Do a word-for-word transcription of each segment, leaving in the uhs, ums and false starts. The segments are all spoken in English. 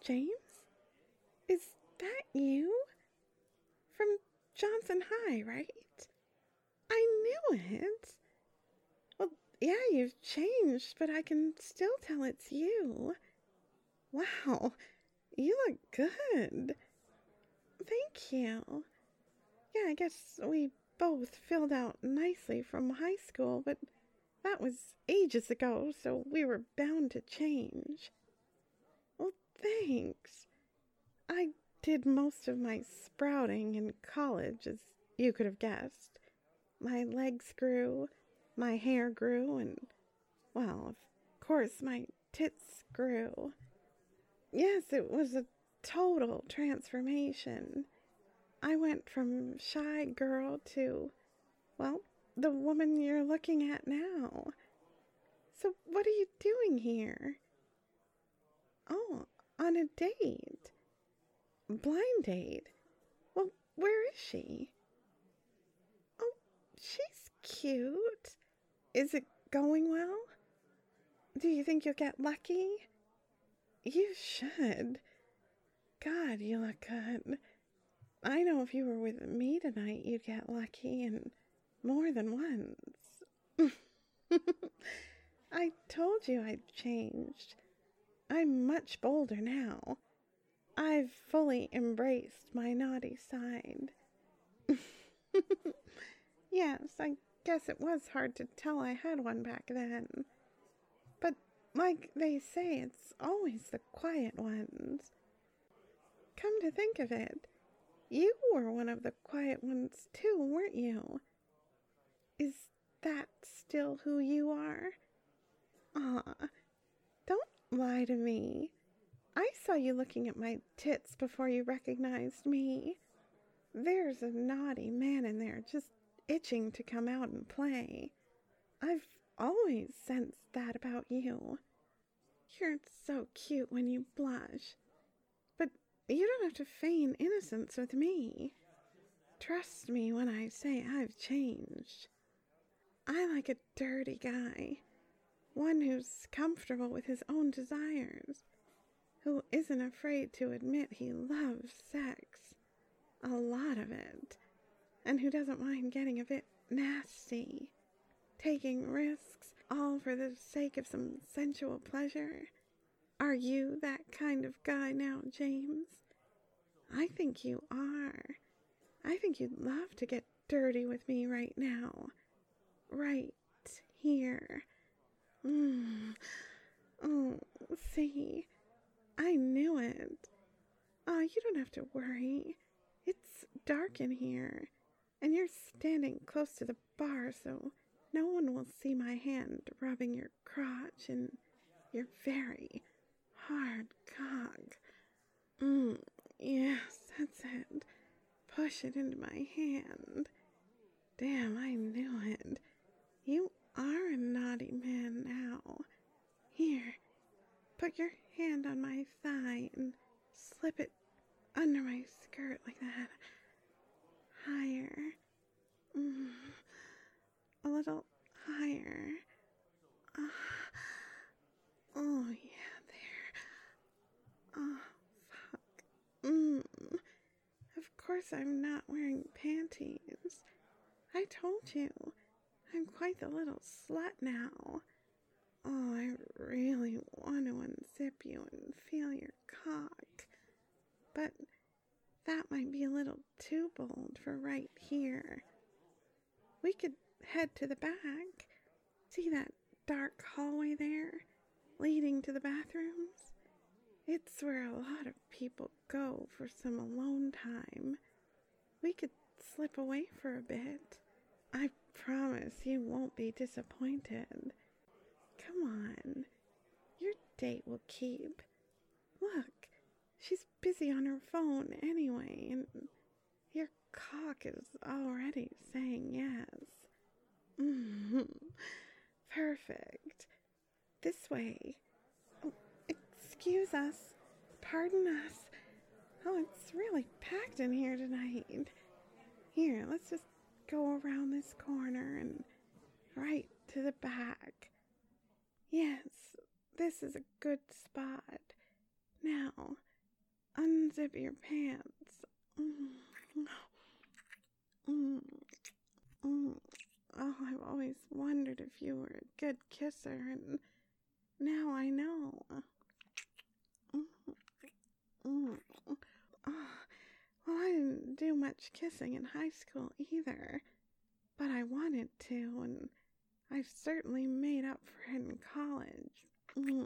James? Is that you? From Johnson High, right? I knew it. Well, yeah, you've changed, but I can still tell it's you. Wow, you look good. Thank you. Yeah, I guess we both filled out nicely from high school, but that was ages ago, so we were bound to change. Well, thanks. I did most of my sprouting in college, as you could have guessed. My legs grew, my hair grew, and, well, of course, my tits grew. Yes, it was a total transformation. I went from shy girl to, well, the woman you're looking at now. So what are you doing here? Oh, on a date. Blind date? Well, where is she? Oh, she's cute. Is it going well? Do you think you'll get lucky? You should. God, you look good. I know if you were with me tonight, you'd get lucky, and more than once. I told you I'd changed. I'm much bolder now. I've fully embraced my naughty side. Yes, I guess it was hard to tell I had one back then. But like they say, it's always the quiet ones. Come to think of it, you were one of the quiet ones too, weren't you? Is that still who you are? Ah, don't lie to me. I saw you looking at my tits before you recognized me. There's a naughty man in there just itching to come out and play. I've always sensed that about you. You're so cute when you blush. But you don't have to feign innocence with me. Trust me when I say I've changed. I like a dirty guy. One who's comfortable with his own desires. Who isn't afraid to admit he loves sex. A lot of it. And who doesn't mind getting a bit nasty. Taking risks, all for the sake of some sensual pleasure. Are you that kind of guy now, James? I think you are. I think you'd love to get dirty with me right now. Right here. Mm. Oh, see, I knew it. Oh, you don't have to worry. It's dark in here, and you're standing close to the bar, so no one will see my hand rubbing your crotch and your very hard cock. Mm, yes, that's it. Push it into my hand. Damn, I knew it. You are a naughty man now. Here, put your hand on my thigh and slip it under my skirt like that. Higher. Mm, a little higher. Uh, oh, yeah, there. Oh, fuck. Mm. Of course I'm not wearing panties. I told you. I'm quite the little slut now. Oh, I really want to unzip you and feel your cock. But that might be a little too bold for right here. We could head to the back. See that dark hallway there, leading to the bathrooms? It's where a lot of people go for some alone time. We could slip away for a bit. I promise you won't be disappointed. Come on. Your date will keep. Look, she's busy on her phone anyway, and your cock is already saying yes. Mm-hmm. Perfect. This way. Oh, excuse us. Pardon us. Oh, it's really packed in here tonight. Here, let's just go around this corner and right to the back. Yes, this is a good spot. Now, unzip your pants. Mm. Mm. Mm. Oh, I've always wondered if you were a good kisser, and now I know. Mm. Mm. Oh, well, I didn't do much kissing in high school either, but I wanted to, and I've certainly made up for it in college. Mm.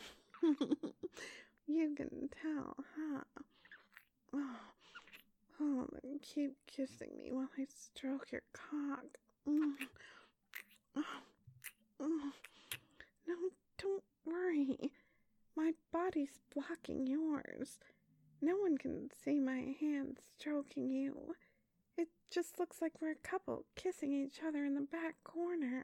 You can tell, huh? Oh, oh, then keep kissing me while I stroke your cock. Mm. Oh, oh. No, don't worry. My body's blocking yours. No one can see my hands stroking you. It just looks like we're a couple kissing each other in the back corner.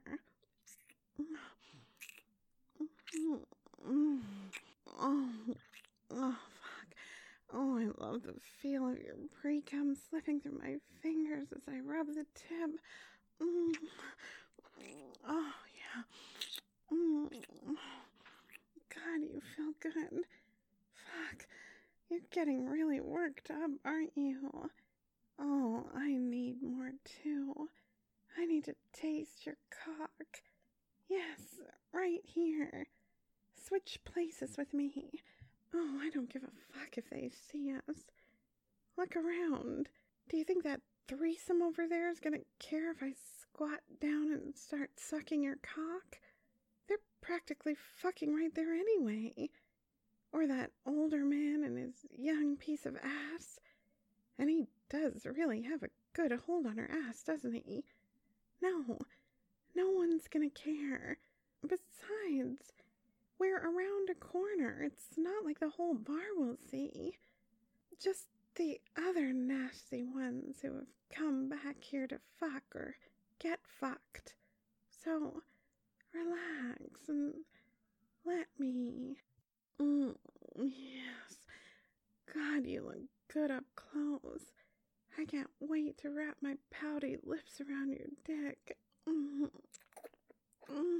Oh, oh, fuck. Oh, I love the feel of your pre-cum slipping through my fingers as I rub the tip. Mm. Oh, yeah. Mm. God, you feel good. Fuck. You're getting really worked up, aren't you? Oh, I need more too. I need to taste your cock. Yes, right here. Switch places with me. Oh, I don't give a fuck if they see us. Look around. Do you think that threesome over there is gonna care if I squat down and start sucking your cock? They're practically fucking right there anyway. Or that older man and his young piece of ass. And he does really have a good hold on her ass, doesn't he? No, no one's gonna care. Besides, we're around a corner. It's not like the whole bar will see. Just the other nasty ones who have come back here to fuck or get fucked. So, relax and let me. Mm, yes. God, you look good up close. I can't wait to wrap my pouty lips around your dick. Mm, mm,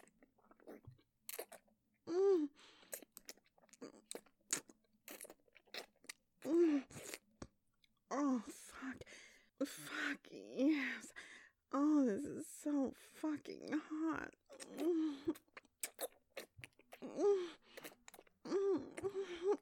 mm, mm. Oh, fuck. Fuck, yes. Oh, this is so fucking hot. Mm, mm, mm, mm.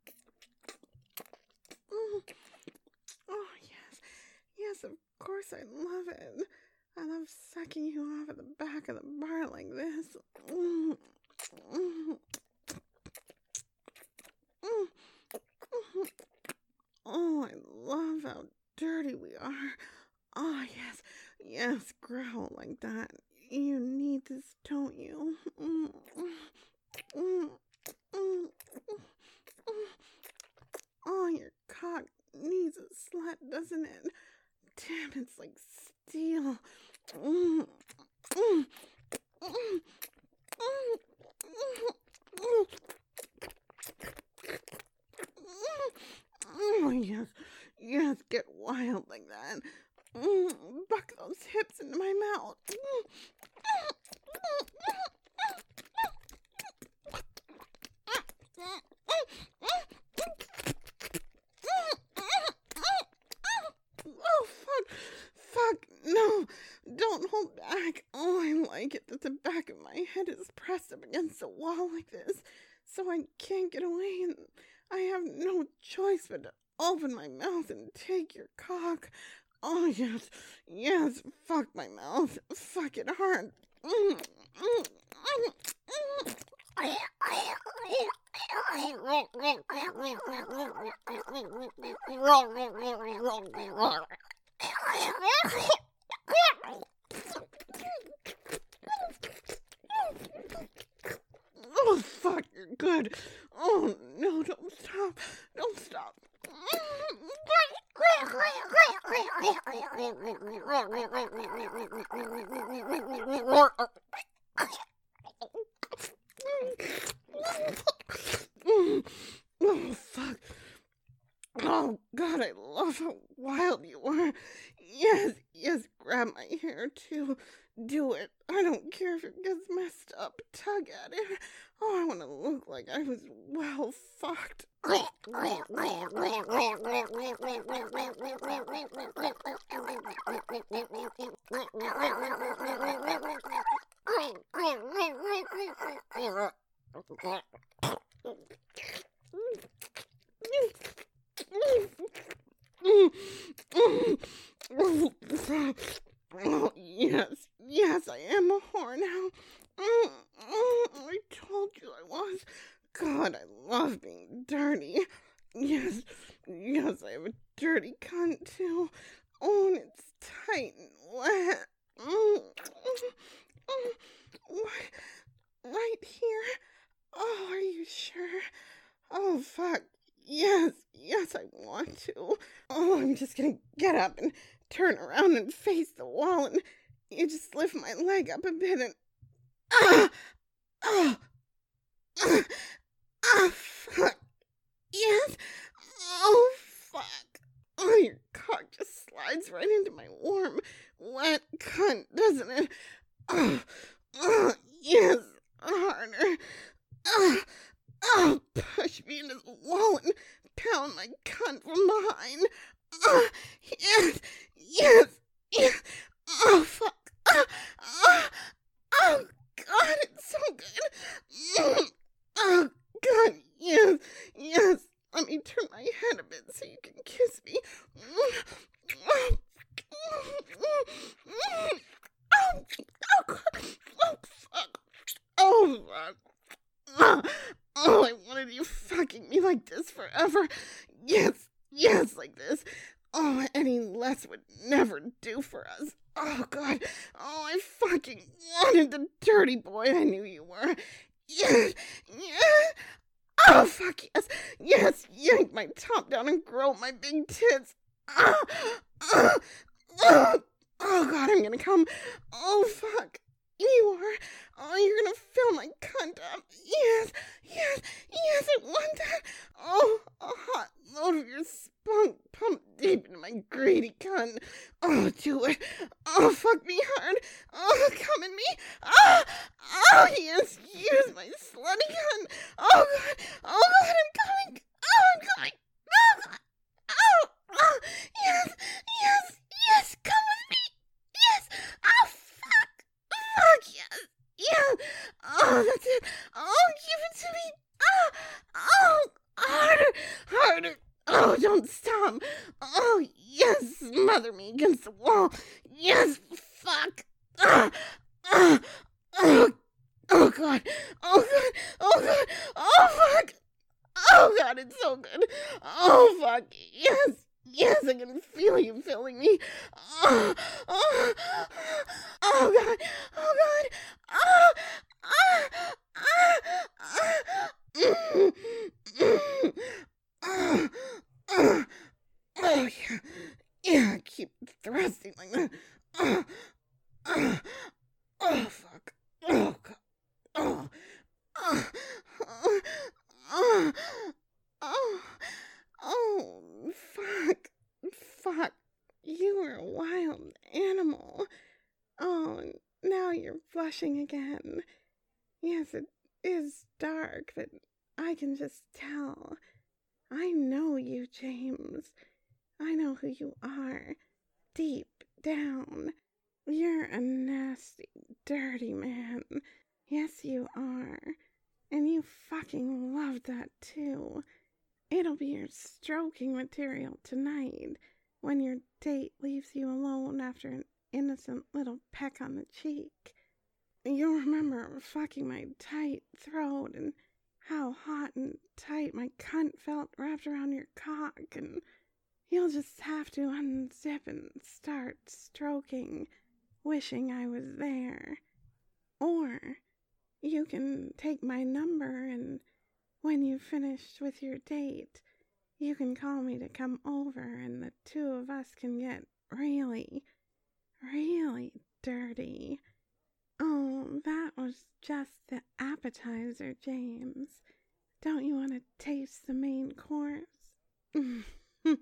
Oh, yes. Yes, of course I love it. I love sucking you off at the back of the bar like this. Mm. Mm. Mm. Mm. Oh, I love how dirty we are. Oh, yes. Yes, growl like that. You need this, don't you? Mm. Mm. Mm. Mm. Oh, your cock needs a slut, doesn't it? Damn, it's like steel. Mm, mm, mm, mm, mm, mm. Oh, yes, yes, get wild like that. Mm, buck those hips into my mouth. Mm. Oh, fuck. Fuck. No. Don't hold back. Oh, I like it that the back of my head is pressed up against the wall like this, so I can't get away, and I have no choice but to open my mouth and take your cock. Oh, yes. Yes. Fuck my mouth. Fuck it hard. Mm, mm, mm, mm. Oh, fuck, you're good. Oh, no, don't stop. Don't stop. Oh, fuck. Oh, God, I love how wild you are. Yes, yes, grab my hair, too. Do it. I don't care if it gets messed up. Tug at it. Oh, I want to look like I was well fucked. Oh, yes, yes, I am a whore now. Mm, mm, I told you I was. God, I love being dirty. Yes, yes, I have a dirty cunt too. Oh, and it's tight and wet. Mm, mm, mm, what? Right here? Oh, are you sure? Oh, fuck. Yes, yes, I want to. Oh, I'm just gonna get up and turn around and face the wall, and you just lift my leg up a bit and ah, ah, ah, ah, fuck. Yes. Oh, fuck. Oh, your cock just slides right into my warm, wet cunt, doesn't it? Oh, oh, yes, harder. Ah, oh, push me into the wall and pound my cunt from behind. Oh, yes, yes, yes. Oh, fuck. Ah, ah, oh, God, it's so good. Mm. Oh, God, yes, yes. Let me turn my head a bit so you can kiss me. Mm. Oh, oh, oh, God. Oh, fuck. Oh, fuck. Oh, I wanted you fucking me like this forever. Yes, yes, like this. Oh, any less would never do for us. Oh, God. Oh, I fucking wanted the dirty boy I knew you were. Yes, yes. Oh, fuck, yes. Yes, yank my top down and grow my big tits. Oh, oh, oh, oh, God, I'm gonna come. Oh, fuck. You are. Oh, you're gonna fill my cunt up. Yes, yes, yes, I want that. Oh, a hot load of your spunk pumped deep into my greedy cunt. Oh, do it. Oh, fuck me hard. Oh, come at me. Oh, oh, yes, use my slutty cunt. Oh, God. Oh, God, I'm coming. Oh, I'm coming. Oh, God. Oh, oh, yes, yes, yes, come with me. Yes. Oh, fuck. Fuck, yes. Yeah. Oh, that's it. Oh, give it to me. Oh, oh, harder, harder. Oh, don't stop. Oh, yes, smother me against the wall. Yes, fuck. Ah, ah, oh, oh, God. Oh, God. Oh, God. Oh, fuck. Oh, God, it's so good. Oh, fuck. Yes. Yes, I can feel you filling me. Oh, oh, oh, God. Oh, God. Oh, ah, ah, ah, mm, mm, oh, oh, oh, yeah. Yeah, keep thrusting like that. Oh, oh, oh, fuck. Oh, God. Oh, oh, oh, oh, oh, oh, fuck, fuck, you were a wild animal. Oh, now you're blushing again. Yes, it is dark, but I can just tell. I know you, James. I know who you are, deep down. You're a nasty, dirty man. Yes, you are. And you fucking love that, too. It'll be your stroking material tonight when your date leaves you alone after an innocent little peck on the cheek. You'll remember fucking my tight throat and how hot and tight my cunt felt wrapped around your cock, and you'll just have to unzip and start stroking, wishing I was there. Or you can take my number, and when you've finished with your date, you can call me to come over, and the two of us can get really, really dirty. Oh, that was just the appetizer, James. Don't you want to taste the main course?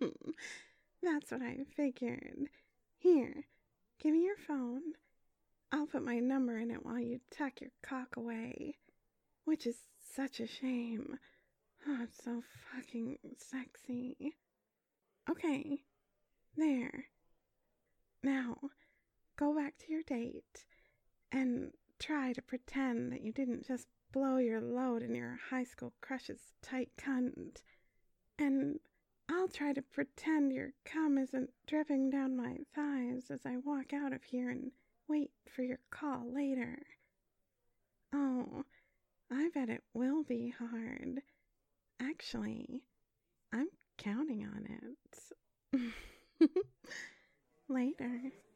That's what I figured. Here, give me your phone. I'll put my number in it while you tuck your cock away, which is such a shame. Oh, it's so fucking sexy. Okay, there. Now, go back to your date and try to pretend that you didn't just blow your load in your high school crush's tight cunt. And I'll try to pretend your cum isn't dripping down my thighs as I walk out of here and wait for your call later. Oh, I bet it will be hard. Actually, I'm counting on it. Later.